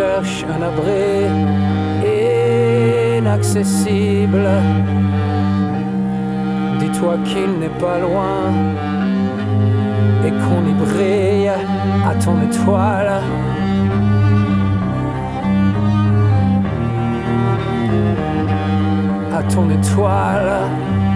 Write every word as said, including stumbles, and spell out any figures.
cherche un abri inaccessible. Dis-toi qu'il n'est pas loin et qu'on y brille à ton étoile. À ton étoile.